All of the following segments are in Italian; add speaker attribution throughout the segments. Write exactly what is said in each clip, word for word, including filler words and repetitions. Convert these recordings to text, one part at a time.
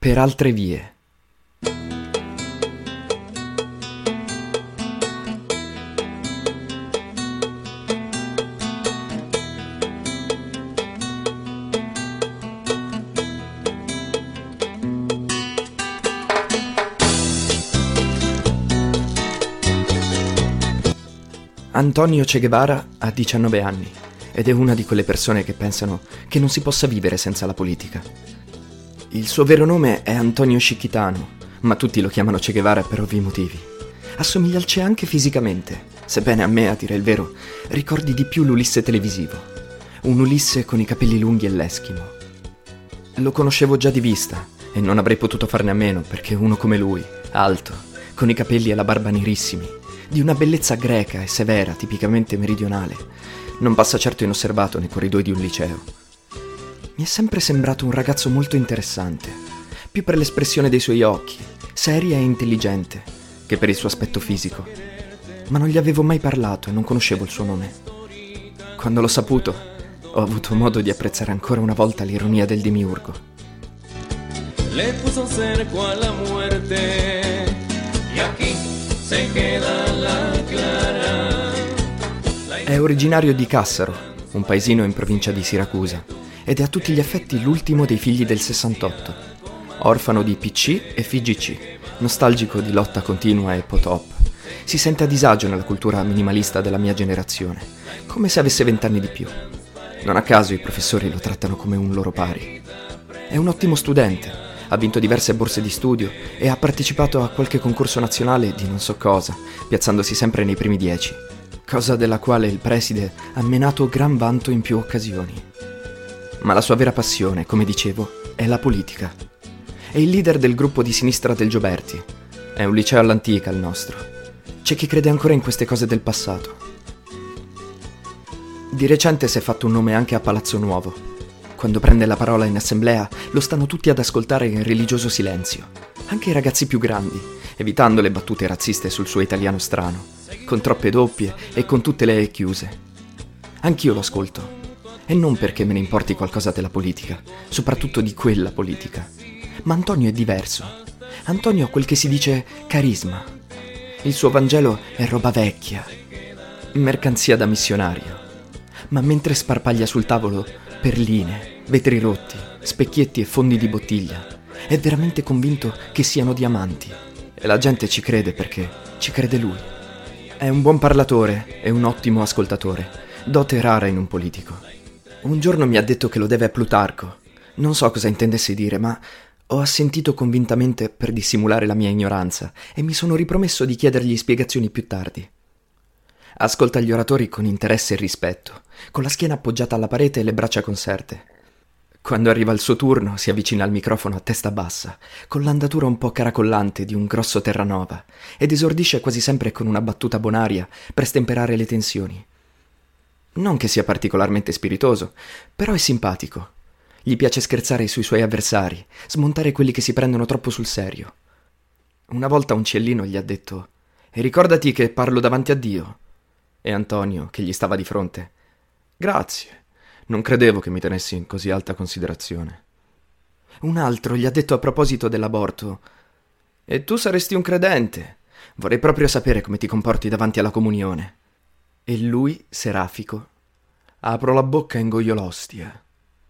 Speaker 1: Per altre vie. Antonio Che Guevara ha diciannove anni ed è una di quelle persone che pensano che non si possa vivere senza la politica. Il suo vero nome è Antonio Chiquitano, ma tutti lo chiamano Che Guevara per ovvi motivi. Assomiglia al Che anche fisicamente, sebbene a me, a dire il vero, ricordi di più l'Ulisse televisivo. Un Ulisse con i capelli lunghi e l'eschimo. Lo conoscevo già di vista e non avrei potuto farne a meno perché uno come lui, alto, con i capelli e la barba nerissimi, di una bellezza greca e severa, tipicamente meridionale, non passa certo inosservato nei corridoi di un liceo. Mi è sempre sembrato un ragazzo molto interessante, più per l'espressione dei suoi occhi, seria e intelligente, che per il suo aspetto fisico. Ma non gli avevo mai parlato e non conoscevo il suo nome. Quando l'ho saputo, ho avuto modo di apprezzare ancora una volta l'ironia del demiurgo.
Speaker 2: Le puso cerco a la muerte y aquí se queda la clara.
Speaker 1: È originario di Cassaro, un paesino in provincia di Siracusa, ed è a tutti gli effetti l'ultimo dei figli del sessantotto. Orfano di P C e F G C, nostalgico di lotta continua e potop. Si sente a disagio nella cultura minimalista della mia generazione, come se avesse vent'anni di più. Non a caso i professori lo trattano come un loro pari. È un ottimo studente, ha vinto diverse borse di studio e ha partecipato a qualche concorso nazionale di non so cosa, piazzandosi sempre nei primi dieci, cosa della quale il preside ha menato gran vanto in più occasioni. Ma la sua vera passione, come dicevo, è la politica. È il leader del gruppo di sinistra del Gioberti. È un liceo all'antica il nostro. C'è chi crede ancora in queste cose del passato. Di recente si è fatto un nome anche a Palazzo Nuovo. Quando prende la parola in assemblea, lo stanno tutti ad ascoltare in religioso silenzio, anche i ragazzi più grandi, evitando le battute razziste sul suo italiano strano, con troppe doppie e con tutte le E chiuse. Anch'io lo ascolto, e non perché me ne importi qualcosa della politica, soprattutto di quella politica. Ma Antonio è diverso. Antonio ha quel che si dice carisma. Il suo Vangelo è roba vecchia, mercanzia da missionario. Ma mentre sparpaglia sul tavolo perline, vetri rotti, specchietti e fondi di bottiglia, è veramente convinto che siano diamanti. E la gente ci crede perché ci crede lui. È un buon parlatore e un ottimo ascoltatore, dote rara in un politico. Un giorno mi ha detto che lo deve a Plutarco. Non so cosa intendesse dire, ma ho assentito convintamente per dissimulare la mia ignoranza e mi sono ripromesso di chiedergli spiegazioni più tardi. Ascolta gli oratori con interesse e rispetto, con la schiena appoggiata alla parete e le braccia conserte. Quando arriva il suo turno si avvicina al microfono a testa bassa, con l'andatura un po' caracollante di un grosso Terranova, ed esordisce quasi sempre con una battuta bonaria per stemperare le tensioni. Non che sia particolarmente spiritoso, però è simpatico. Gli piace scherzare sui suoi avversari, smontare quelli che si prendono troppo sul serio. Una volta un ciellino gli ha detto «E ricordati che parlo davanti a Dio». E Antonio, che gli stava di fronte, «Grazie, non credevo che mi tenessi in così alta considerazione». Un altro gli ha detto a proposito dell'aborto, «E tu saresti un credente, vorrei proprio sapere come ti comporti davanti alla comunione». E lui, serafico, «Apro la bocca e ingoio l'ostia».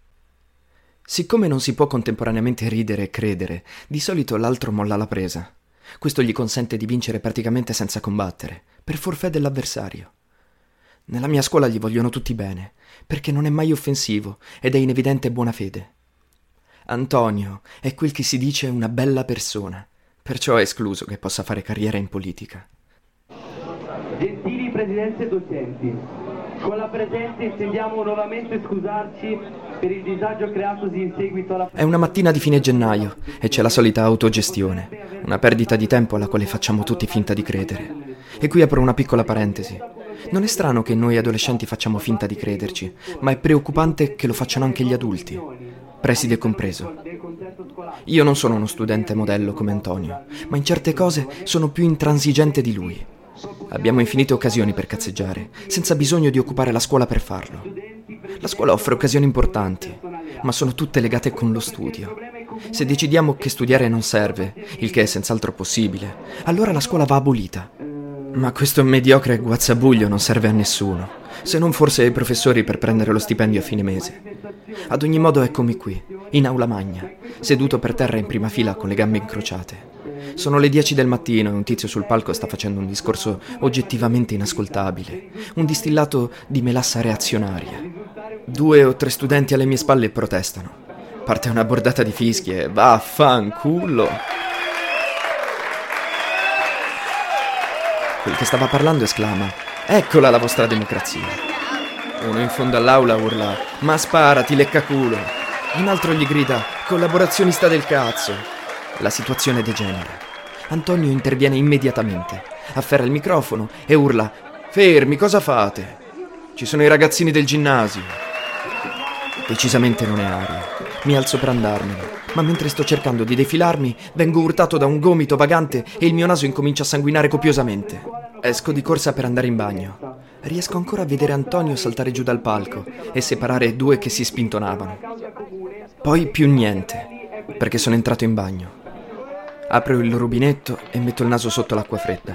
Speaker 1: Siccome non si può contemporaneamente ridere e credere, di solito l'altro molla la presa. Questo gli consente di vincere praticamente senza combattere, per forfè dell'avversario. Nella mia scuola gli vogliono tutti bene, perché non è mai offensivo ed è in evidente buona fede. Antonio è quel che si dice una bella persona, perciò è escluso che possa fare carriera in politica.
Speaker 3: Gentili presidenti e docenti, con la presente intendiamo nuovamente scusarci per il disagio creatosi in seguito alla...
Speaker 1: È una mattina di fine gennaio e c'è la solita autogestione, una perdita di tempo alla quale facciamo tutti finta di credere. E qui apro una piccola parentesi. Non è strano che noi adolescenti facciamo finta di crederci, ma è preoccupante che lo facciano anche gli adulti, preside compreso. Io non sono uno studente modello come Antonio, ma in certe cose sono più intransigente di lui. Abbiamo infinite occasioni per cazzeggiare, senza bisogno di occupare la scuola per farlo. La scuola offre occasioni importanti, ma sono tutte legate con lo studio. Se decidiamo che studiare non serve, il che è senz'altro possibile, allora la scuola va abolita. Ma questo mediocre guazzabuglio non serve a nessuno, se non forse ai professori per prendere lo stipendio a fine mese. Ad ogni modo eccomi qui, in aula magna, seduto per terra in prima fila con le gambe incrociate. Sono le dieci del mattino e un tizio sul palco sta facendo un discorso oggettivamente inascoltabile, un distillato di melassa reazionaria. Due o tre studenti alle mie spalle protestano. Parte una bordata di fischi e vaffanculo. Quel che stava parlando esclama: eccola la vostra democrazia. Uno in fondo all'aula urla: ma sparati, leccaculo. Un altro gli grida: collaborazionista del cazzo. La situazione degenera. Antonio interviene immediatamente, afferra il microfono e urla: fermi, cosa fate? Ci sono i ragazzini del ginnasio. Decisamente non è aria. Mi alzo per andarmene, ma mentre sto cercando di defilarmi vengo urtato da un gomito vagante e il mio naso incomincia a sanguinare copiosamente. Esco di corsa per andare in bagno. Riesco ancora a vedere Antonio saltare giù dal palco e separare due che si spintonavano. Poi più niente, perché sono entrato in bagno. Apro il rubinetto e metto il naso sotto l'acqua fredda.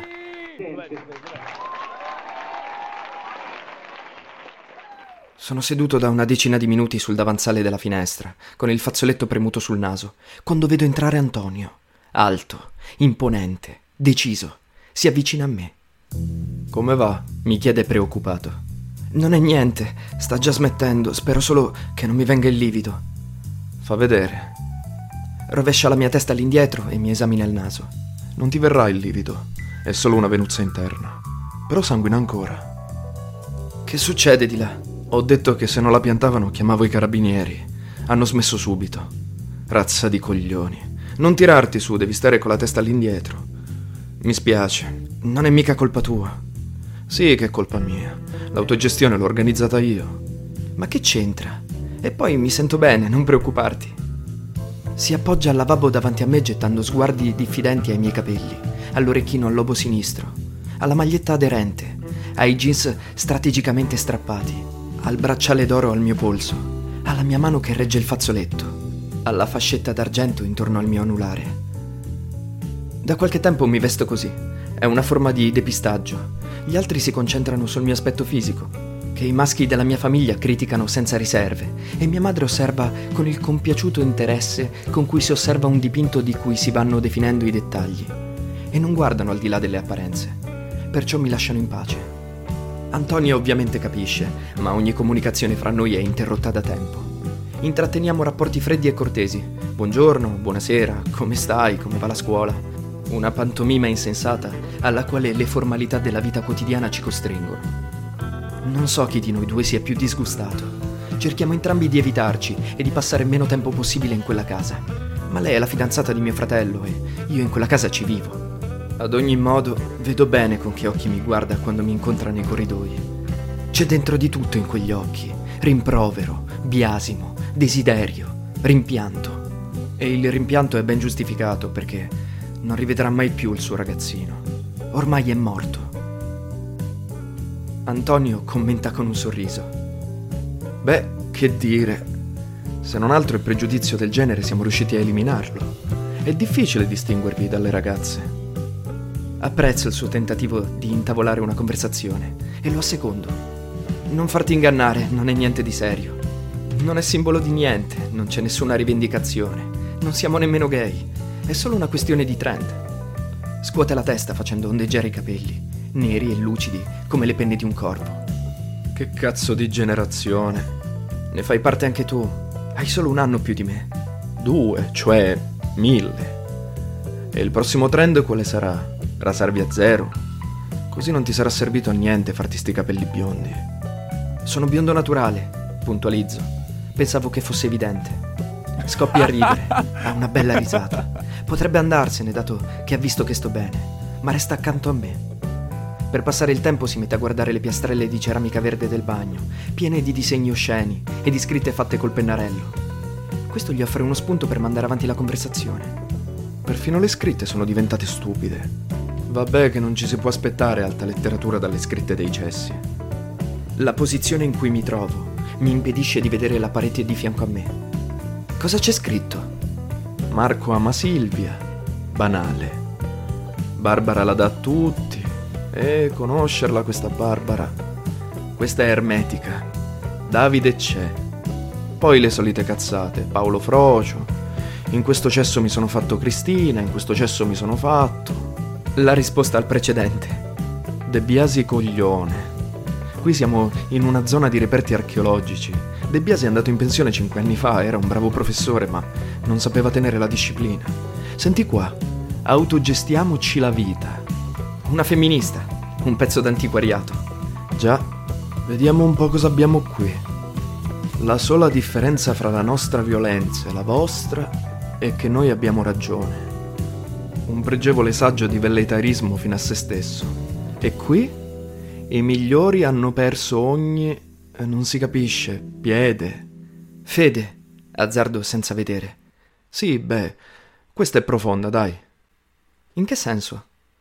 Speaker 1: Sono seduto da una decina di minuti sul davanzale della finestra, con il fazzoletto premuto sul naso, quando vedo entrare Antonio. Alto, imponente, deciso. Si avvicina a me. «Come va?» mi chiede preoccupato. «Non è niente, sta già smettendo, spero solo che non mi venga il livido». «Fa vedere». Rovescia la mia testa all'indietro e mi esamina il naso.
Speaker 4: «Non ti verrà il livido, è solo una venuzza interna. Però sanguina ancora».
Speaker 1: «Che succede di là?»
Speaker 4: «Ho detto che se non la piantavano chiamavo i carabinieri. Hanno smesso subito. Razza di coglioni. Non tirarti su, devi stare con la testa all'indietro». «Mi spiace».
Speaker 1: «Non è mica colpa tua».
Speaker 4: «Sì che è colpa mia. L'autogestione l'ho organizzata io».
Speaker 1: «Ma che c'entra? E poi mi sento bene, non preoccuparti». Si appoggia al lavabo davanti a me gettando sguardi diffidenti ai miei capelli, all'orecchino al lobo sinistro, alla maglietta aderente, ai jeans strategicamente strappati, al bracciale d'oro al mio polso, alla mia mano che regge il fazzoletto, alla fascetta d'argento intorno al mio anulare. Da qualche tempo mi vesto così. È una forma di depistaggio. Gli altri si concentrano sul mio aspetto fisico, che i maschi della mia famiglia criticano senza riserve, e mia madre osserva con il compiaciuto interesse con cui si osserva un dipinto di cui si vanno definendo i dettagli, e non guardano al di là delle apparenze, perciò mi lasciano in pace. Antonio ovviamente capisce, ma ogni comunicazione fra noi è interrotta da tempo. Intratteniamo rapporti freddi e cortesi. Buongiorno, buonasera, come stai, come va la scuola? Una pantomima insensata alla quale le formalità della vita quotidiana ci costringono. Non so chi di noi due sia più disgustato. Cerchiamo entrambi di evitarci e di passare il meno tempo possibile in quella casa. Ma lei è la fidanzata di mio fratello e io in quella casa ci vivo. Ad ogni modo, vedo bene con che occhi mi guarda quando mi incontra nei corridoi. C'è dentro di tutto in quegli occhi. Rimprovero, biasimo, desiderio, rimpianto. E il rimpianto è ben giustificato perché non rivedrà mai più il suo ragazzino. Ormai è morto. Antonio commenta con un sorriso.
Speaker 4: Beh, che dire. Se non altro il pregiudizio del genere siamo riusciti a eliminarlo. È difficile distinguervi dalle ragazze.
Speaker 1: Apprezzo il suo tentativo di intavolare una conversazione e lo assecondo. Non farti ingannare, non è niente di serio. Non è simbolo di niente, non c'è nessuna rivendicazione. Non siamo nemmeno gay. È solo una questione di trend. Scuote la testa facendo ondeggiare i capelli, neri e lucidi come le penne di un corvo.
Speaker 4: Che cazzo di generazione.
Speaker 1: Ne fai parte anche tu. Hai solo un anno più di me.
Speaker 4: Due, cioè mille. E il prossimo trend quale sarà? Rasarvi a zero? Così non ti sarà servito a niente farti sti capelli biondi.
Speaker 1: Sono biondo naturale, puntualizzo. Pensavo che fosse evidente. Scoppia a ridere, ha una bella risata. Potrebbe andarsene dato che ha visto che sto bene, ma resta accanto a me. Per passare il tempo si mette a guardare le piastrelle di ceramica verde del bagno, piene di disegni osceni e di scritte fatte col pennarello. Questo gli offre uno spunto per mandare avanti la conversazione.
Speaker 4: Perfino le scritte sono diventate stupide. Vabbè che non ci si può aspettare alta letteratura dalle scritte dei cessi.
Speaker 1: La posizione in cui mi trovo mi impedisce di vedere la parete di fianco a me. Cosa c'è scritto?
Speaker 4: Marco ama Silvia, banale. Barbara la dà a tutti, e conoscerla questa Barbara. Questa è ermetica. Davide c'è. Poi le solite cazzate, Paolo Frocio. In questo cesso mi sono fatto Cristina, in questo cesso mi sono fatto.
Speaker 1: La risposta al precedente.
Speaker 4: De Biasi coglione. Qui siamo in una zona di reperti archeologici. De Biasi è andato in pensione cinque anni fa, era un bravo professore, ma non sapeva tenere la disciplina. Senti qua, autogestiamoci la vita.
Speaker 1: Una femminista, un pezzo d'antiquariato.
Speaker 4: Già, vediamo un po' cosa abbiamo qui. La sola differenza fra la nostra violenza e la vostra è che noi abbiamo ragione. Un pregevole saggio di velleitarismo fino a se stesso. E qui i migliori hanno perso ogni, non si capisce, piede.
Speaker 1: Fede, azzardo senza vedere.
Speaker 4: Sì, beh, questa è profonda, dai.
Speaker 1: In che senso?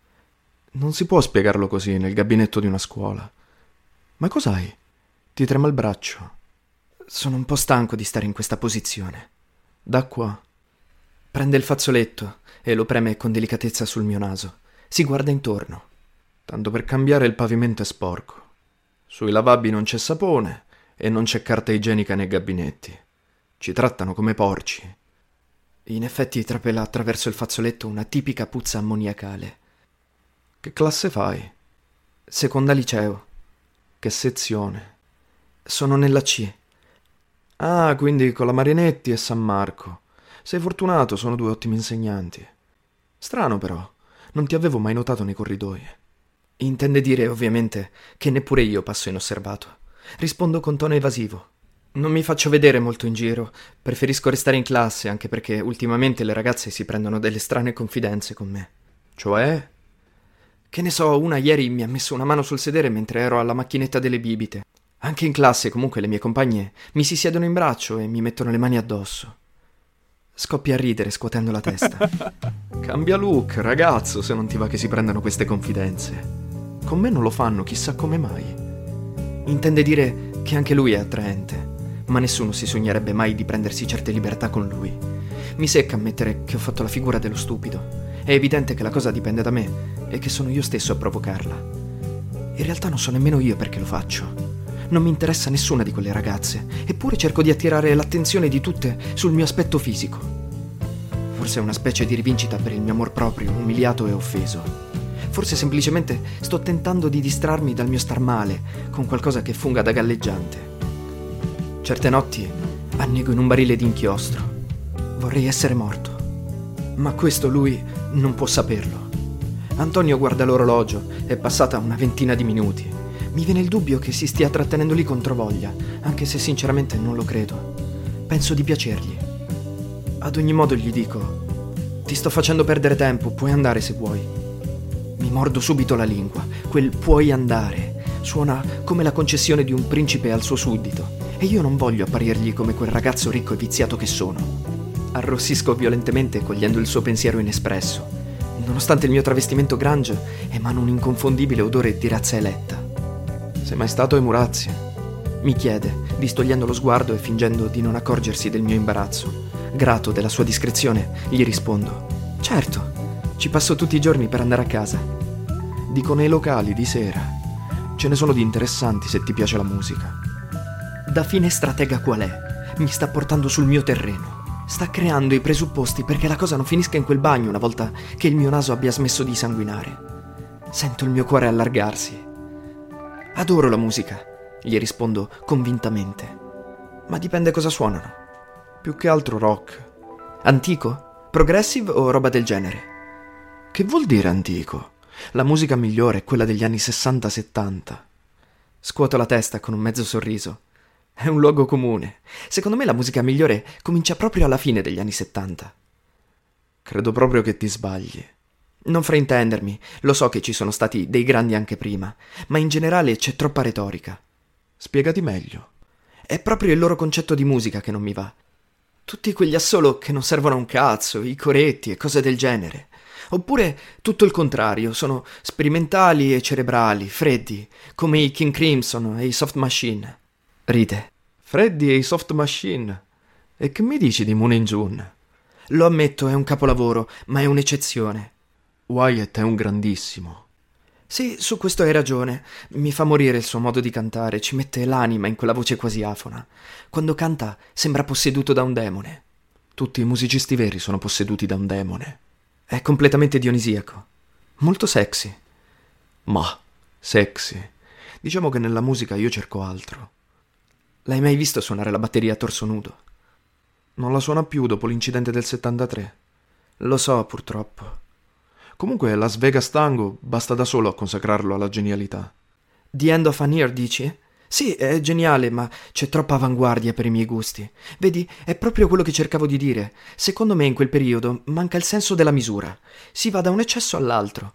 Speaker 4: Non si può spiegarlo così nel gabinetto di una scuola. Ma cos'hai? Ti trema il braccio?
Speaker 1: Sono un po' stanco di stare in questa posizione.
Speaker 4: Da qua.
Speaker 1: Prende il fazzoletto e lo preme con delicatezza sul mio naso. Si guarda intorno.
Speaker 4: Tanto per cambiare, il pavimento è sporco. Sui lavabbi non c'è sapone e non c'è carta igienica nei gabinetti. Ci trattano come porci.
Speaker 1: In effetti trapela attraverso il fazzoletto una tipica puzza ammoniacale.
Speaker 4: Che classe fai?
Speaker 1: Seconda liceo.
Speaker 4: Che sezione?
Speaker 1: Sono nella C.
Speaker 4: Ah, quindi con la Marinetti e San Marco. Sei fortunato, sono due ottimi insegnanti. Strano però, non ti avevo mai notato nei corridoi.
Speaker 1: Intende dire, ovviamente, che neppure io passo inosservato. Rispondo con tono evasivo. Non mi faccio vedere molto in giro, preferisco restare in classe, anche perché ultimamente le ragazze si prendono delle strane confidenze con me.
Speaker 4: Cioè?
Speaker 1: Che ne so, una ieri mi ha messo una mano sul sedere mentre ero alla macchinetta delle bibite. Anche in classe, comunque, le mie compagne mi si siedono in braccio e mi mettono le mani addosso. Scoppia a ridere scuotendo la testa.
Speaker 4: Cambia look, ragazzo, se non ti va che si prendano queste confidenze. Con me non lo fanno, chissà come mai.
Speaker 1: Intende dire che anche lui è attraente, ma nessuno si sognerebbe mai di prendersi certe libertà con lui. Mi secca ammettere che ho fatto la figura dello stupido. È evidente che la cosa dipende da me e che sono io stesso a provocarla. In realtà non so nemmeno io perché lo faccio. Non mi interessa nessuna di quelle ragazze, eppure cerco di attirare l'attenzione di tutte sul mio aspetto fisico. Forse è una specie di rivincita per il mio amor proprio, umiliato e offeso. Forse semplicemente sto tentando di distrarmi dal mio star male con qualcosa che funga da galleggiante. Certe notti annego in un barile d'inchiostro. Vorrei essere morto. Ma questo lui non può saperlo. Antonio guarda l'orologio, è passata una ventina di minuti. Mi viene il dubbio che si stia trattenendo lì controvoglia, anche se sinceramente non lo credo. Penso di piacergli. Ad ogni modo gli dico: ti sto facendo perdere tempo, puoi andare se vuoi. Mi mordo subito la lingua. Quel puoi andare suona come la concessione di un principe al suo suddito, e io non voglio apparirgli come quel ragazzo ricco e viziato che sono. Arrossisco violentemente cogliendo il suo pensiero inespresso. Nonostante il mio travestimento grunge, emano un inconfondibile odore di razza eletta.
Speaker 4: Sei mai stato ai Murazzi?
Speaker 1: Mi chiede, distogliendo lo sguardo e fingendo di non accorgersi del mio imbarazzo. Grato della sua discrezione, gli rispondo: certo, ci passo tutti i giorni per andare a casa.
Speaker 4: Dico nei locali di sera. Ce ne sono di interessanti se ti piace la musica.
Speaker 1: Da fine stratega qual è? Mi sta portando sul mio terreno. Sta creando i presupposti perché la cosa non finisca in quel bagno una volta che il mio naso abbia smesso di sanguinare. Sento il mio cuore allargarsi. Adoro la musica, gli rispondo convintamente. Ma dipende cosa suonano.
Speaker 4: Più che altro rock.
Speaker 1: Antico? Progressive o roba del genere?
Speaker 4: Che vuol dire antico? La musica migliore è quella degli anni sessanta settanta.
Speaker 1: Scuoto la testa con un mezzo sorriso. È un luogo comune. Secondo me la musica migliore comincia proprio alla fine degli anni settanta.
Speaker 4: Credo proprio che ti sbagli.
Speaker 1: Non fraintendermi, lo so che ci sono stati dei grandi anche prima, ma in generale c'è troppa retorica.
Speaker 4: Spiegati meglio.
Speaker 1: È proprio il loro concetto di musica che non mi va. Tutti quegli assolo che non servono a un cazzo, i coretti e cose del genere. Oppure tutto il contrario, sono sperimentali e cerebrali, freddi, come i King Crimson e i Soft Machine. Ride.
Speaker 4: Freddy e i Soft Machine? E che mi dici di Moon In June?
Speaker 1: Lo ammetto, è un capolavoro, ma è un'eccezione.
Speaker 4: Wyatt è un grandissimo.
Speaker 1: Sì, su questo hai ragione. Mi fa morire il suo modo di cantare, ci mette l'anima in quella voce quasi afona. Quando canta sembra posseduto da un demone.
Speaker 4: Tutti i musicisti veri sono posseduti da un demone.
Speaker 1: È completamente dionisiaco. Molto sexy.
Speaker 4: Ma, sexy. Diciamo che nella musica io cerco altro.
Speaker 1: L'hai mai visto suonare la batteria a torso nudo?
Speaker 4: Non la suona più dopo l'incidente del settantatré.
Speaker 1: Lo so, purtroppo.
Speaker 4: Comunque Las Vegas Tango basta da solo a consacrarlo alla genialità.
Speaker 1: The End of an Year, dici? Sì, è geniale, ma c'è troppa avanguardia per i miei gusti. Vedi, è proprio quello che cercavo di dire. Secondo me in quel periodo manca il senso della misura. Si va da un eccesso all'altro.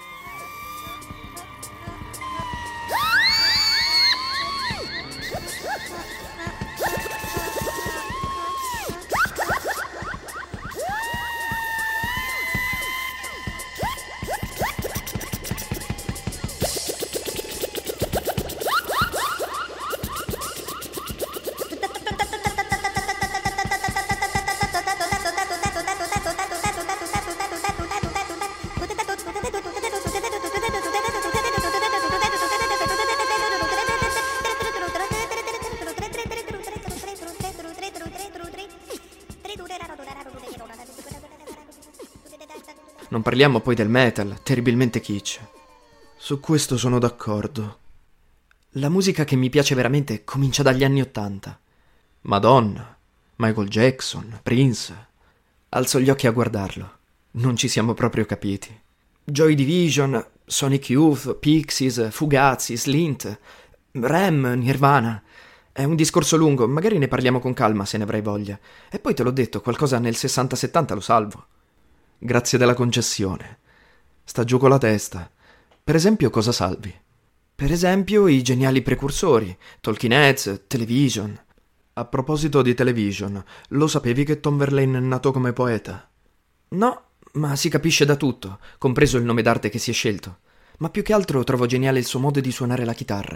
Speaker 1: Non parliamo poi del metal, terribilmente kitsch.
Speaker 4: Su questo sono d'accordo.
Speaker 1: La musica che mi piace veramente comincia dagli anni Ottanta.
Speaker 4: Madonna, Michael Jackson, Prince.
Speaker 1: Alzo gli occhi a guardarlo. Non ci siamo proprio capiti. Joy Division, Sonic Youth, Pixies, Fugazi, Slint, Rem, Nirvana. È un discorso lungo, magari ne parliamo con calma se ne avrai voglia. E poi te l'ho detto, qualcosa nel sessanta settanta lo salvo.
Speaker 4: Grazie della concessione. Sta giù con la testa. Per esempio, cosa salvi?
Speaker 1: Per esempio, i geniali precursori, Talking Heads, Television.
Speaker 4: A proposito di Television, lo sapevi che Tom Verlaine è nato come poeta?
Speaker 1: No, ma si capisce da tutto, compreso il nome d'arte che si è scelto. Ma più che altro trovo geniale il suo modo di suonare la chitarra.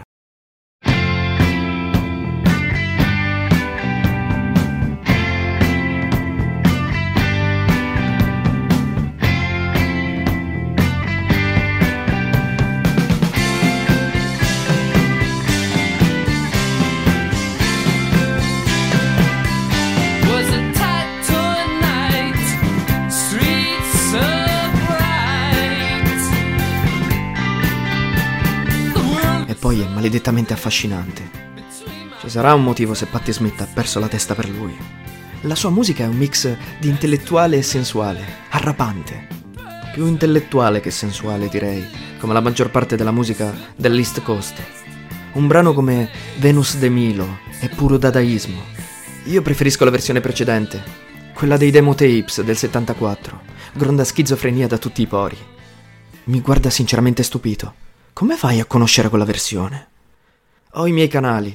Speaker 1: Poi è maledettamente affascinante. Ci sarà un motivo se Patti Smith ha perso la testa per lui. La sua musica è un mix di intellettuale e sensuale, arrapante. Più intellettuale che sensuale, direi, come la maggior parte della musica dell'East Coast. Un brano come Venus de Milo è puro dadaismo. Io preferisco la versione precedente, quella dei demo tapes del settantaquattro, gronda schizofrenia da tutti i pori. Mi guarda sinceramente stupito. Come fai a conoscere quella versione? Ho i miei canali.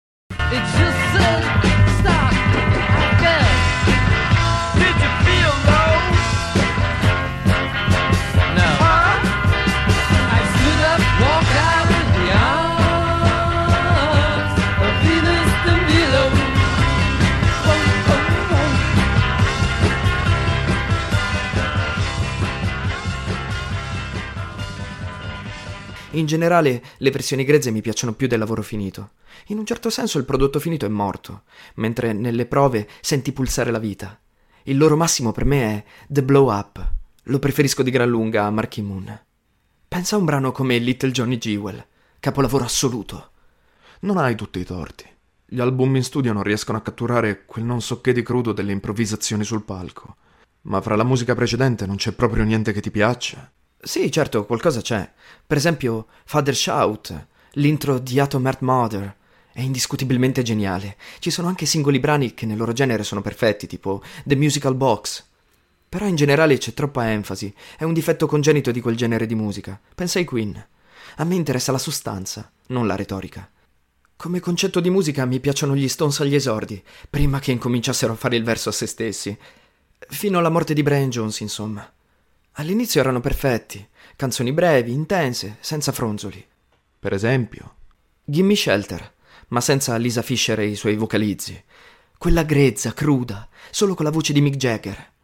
Speaker 1: In generale, le versioni grezze mi piacciono più del lavoro finito. In un certo senso il prodotto finito è morto, mentre nelle prove senti pulsare la vita. Il loro massimo per me è The Blow Up. Lo preferisco di gran lunga a Marquee Moon. Pensa a un brano come Little Johnny Jewel, capolavoro assoluto.
Speaker 4: Non hai tutti i torti. Gli album in studio non riescono a catturare quel non so che di crudo delle improvvisazioni sul palco. Ma fra la musica precedente non c'è proprio niente che ti piaccia?
Speaker 1: Sì, certo, qualcosa c'è. Per esempio, Father Shout, l'intro di Atom Heart Mother, è indiscutibilmente geniale. Ci sono anche singoli brani che nel loro genere sono perfetti, tipo The Musical Box. Però in generale c'è troppa enfasi, è un difetto congenito di quel genere di musica. Pensa ai Queen. A me interessa la sostanza, non la retorica. Come concetto di musica mi piacciono gli Stones agli esordi, prima che incominciassero a fare il verso a se stessi. Fino alla morte di Brian Jones, insomma. All'inizio erano perfetti, canzoni brevi, intense, senza fronzoli.
Speaker 4: Per esempio?
Speaker 1: Gimme Shelter, ma senza Lisa Fisher e i suoi vocalizzi. Quella grezza, cruda, solo con la voce di Mick Jagger.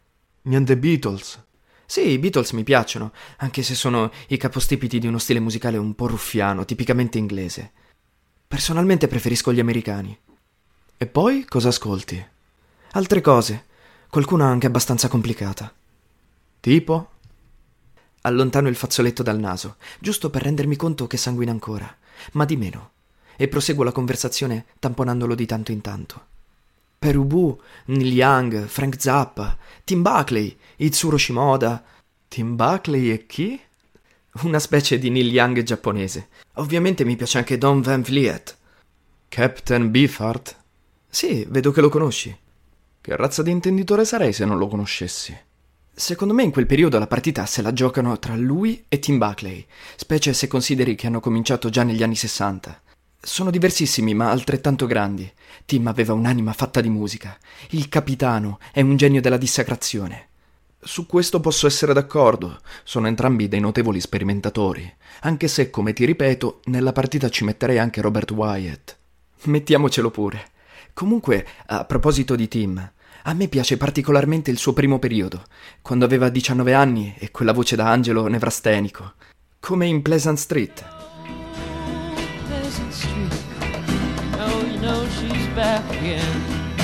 Speaker 4: Niente Beatles?
Speaker 1: Sì, i Beatles mi piacciono, anche se sono i capostipiti di uno stile musicale un po' ruffiano, tipicamente inglese. Personalmente preferisco gli americani.
Speaker 4: E poi cosa ascolti?
Speaker 1: Altre cose, qualcuna anche abbastanza complicata.
Speaker 4: Tipo?
Speaker 1: Allontano il fazzoletto dal naso, giusto per rendermi conto che sanguina ancora, ma di meno, e proseguo la conversazione tamponandolo di tanto in tanto. Per Ubu, Neil Young, Frank Zappa, Tim Buckley, Itsuro Shimoda.
Speaker 4: Tim Buckley e chi?
Speaker 1: Una specie di Neil Young giapponese. Ovviamente mi piace anche Don Van Vliet.
Speaker 4: Captain Beefheart?
Speaker 1: Sì, vedo che lo conosci.
Speaker 4: Che razza di intenditore sarei se non lo conoscessi?
Speaker 1: Secondo me in quel periodo la partita se la giocano tra lui e Tim Buckley, specie se consideri che hanno cominciato già negli anni sessanta. Sono diversissimi ma altrettanto grandi. Tim aveva un'anima fatta di musica. Il capitano è un genio della dissacrazione.
Speaker 4: Su questo posso essere d'accordo. Sono entrambi dei notevoli sperimentatori. Anche se, come ti ripeto, nella partita ci metterei anche Robert Wyatt.
Speaker 1: Mettiamocelo pure. Comunque, a proposito di Tim, a me piace particolarmente il suo primo periodo, quando aveva diciannove anni e quella voce da angelo nevrastenico, come in Pleasant Street.
Speaker 2: Pleasant Street. Oh, you know she's back again.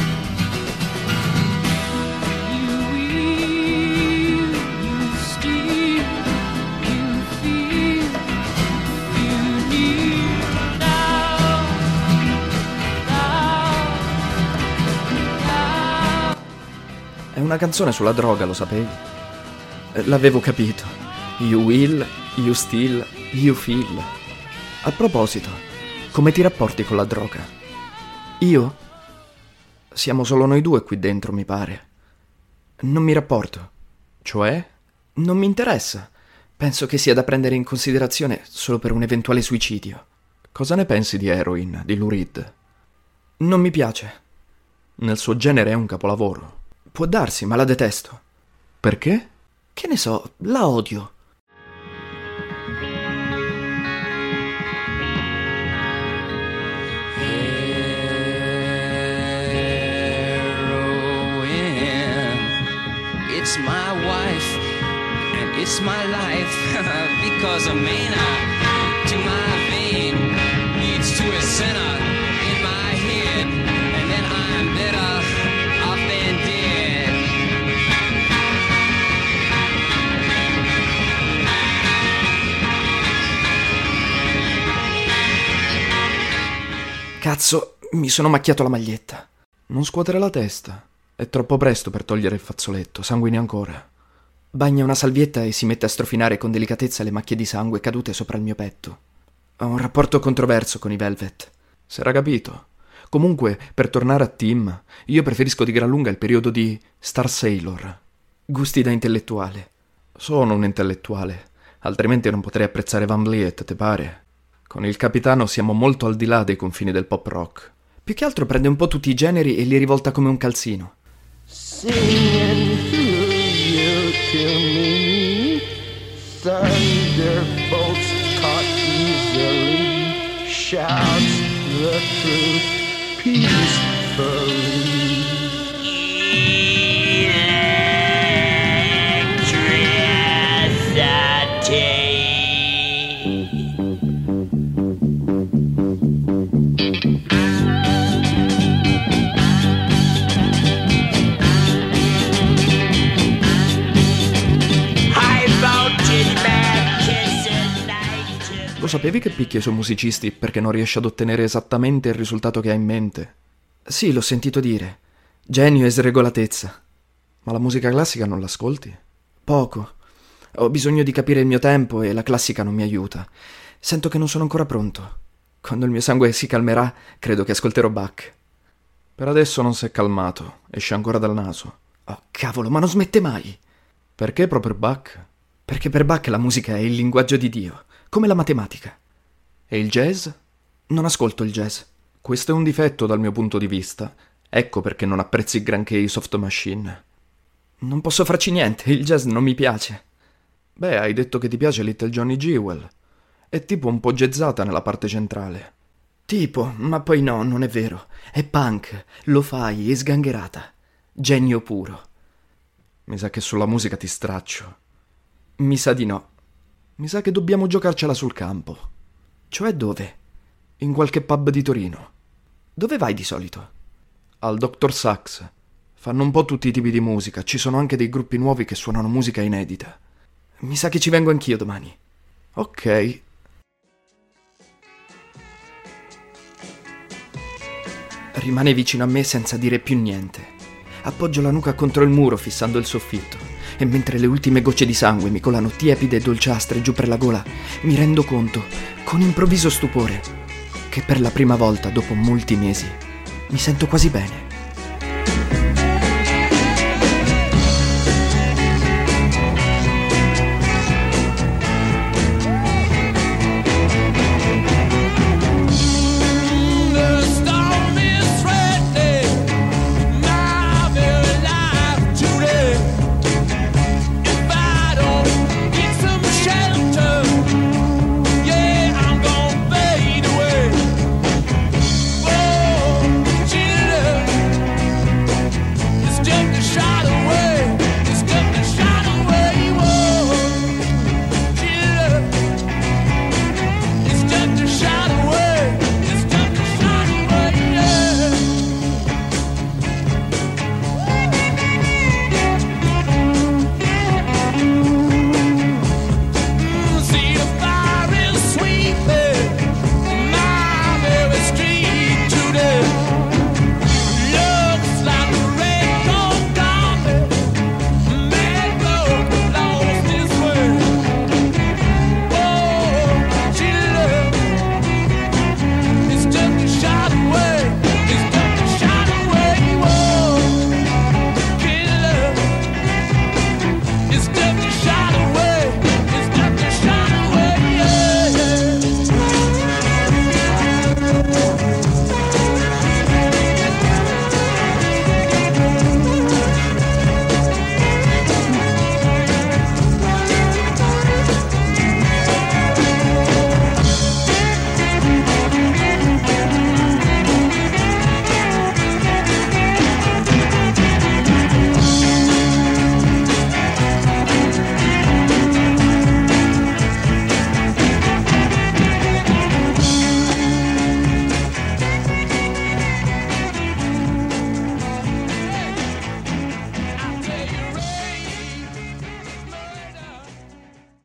Speaker 2: You will, you steal, you feel, you need now, now, now.
Speaker 1: È una canzone sulla droga, lo sapevi? Eh, L'avevo capito. You will, you steal, you feel. A proposito, come ti rapporti con la droga? Io? Siamo solo noi due qui dentro, mi pare. Non mi rapporto.
Speaker 4: Cioè?
Speaker 1: Non mi interessa. Penso che sia da prendere in considerazione solo per un eventuale suicidio.
Speaker 4: Cosa ne pensi di Heroin, di Lou Reed?
Speaker 1: Non mi piace.
Speaker 4: Nel suo genere è un capolavoro.
Speaker 1: Può darsi, ma la detesto.
Speaker 4: Perché?
Speaker 1: Che ne so, la odio.
Speaker 2: It's my wife, and it's my life, because a manna to my vein leads to a sinner in my head, and then I'm better off than dead.
Speaker 1: Cazzo, mi sono macchiato la maglietta.
Speaker 4: Non scuotere la testa. È troppo presto per togliere il fazzoletto, sanguini ancora.
Speaker 1: Bagna una salvietta e si mette a strofinare con delicatezza le macchie di sangue cadute sopra il mio petto. Ho un rapporto controverso con i Velvet.
Speaker 4: S'era capito. Comunque, per tornare a Tim, io preferisco di gran lunga il periodo di Star Sailor.
Speaker 1: Gusti da intellettuale.
Speaker 4: Sono un intellettuale, altrimenti non potrei apprezzare Van Vliet, te pare? Con il capitano siamo molto al di là dei confini del pop rock.
Speaker 1: Più che altro prende un po' tutti i generi e li rivolta come un calzino.
Speaker 5: Singing who you to me, thunderbolts caught easily, shouts the truth peacefully.
Speaker 4: Lo sapevi che picchia i suoi musicisti perché non riesce ad ottenere esattamente il risultato che ha in mente?
Speaker 1: Sì, l'ho sentito dire. Genio e sregolatezza.
Speaker 4: Ma la musica classica non l'ascolti?
Speaker 1: Poco. Ho bisogno di capire il mio tempo e la classica non mi aiuta. Sento che non sono ancora pronto. Quando il mio sangue si calmerà, credo che ascolterò Bach.
Speaker 4: Per adesso non si è calmato, esce ancora dal naso.
Speaker 1: Oh, cavolo, ma non smette mai.
Speaker 4: Perché proprio Bach?
Speaker 1: Perché per Bach la musica è il linguaggio di Dio, come la matematica.
Speaker 4: E il jazz?
Speaker 1: Non ascolto il jazz.
Speaker 4: Questo è un difetto dal mio punto di vista. Ecco perché non apprezzi granché i Soft Machine.
Speaker 1: Non posso farci niente, il jazz non mi piace.
Speaker 4: Beh, hai detto che ti piace Little Johnny Jewel. È tipo un po' jazzata nella parte centrale.
Speaker 1: Tipo, ma poi no, non è vero. È punk, lo fai, è sgangherata. Genio puro.
Speaker 4: Mi sa che sulla musica ti straccio.
Speaker 1: Mi sa di no. Mi sa che dobbiamo giocarcela sul campo. Cioè dove?
Speaker 4: In qualche pub di Torino.
Speaker 1: Dove vai di solito?
Speaker 4: Al doctor Sax. Fanno un po' tutti i tipi di musica. Ci sono anche dei gruppi nuovi che suonano musica inedita.
Speaker 1: Mi sa che ci vengo anch'io domani.
Speaker 4: Ok.
Speaker 1: Rimane vicino a me senza dire più niente. Appoggio la nuca contro il muro fissando il soffitto e mentre le ultime gocce di sangue mi colano tiepide e dolciastre giù per la gola, mi rendo conto, con improvviso stupore, che per la prima volta dopo molti mesi mi sento quasi bene.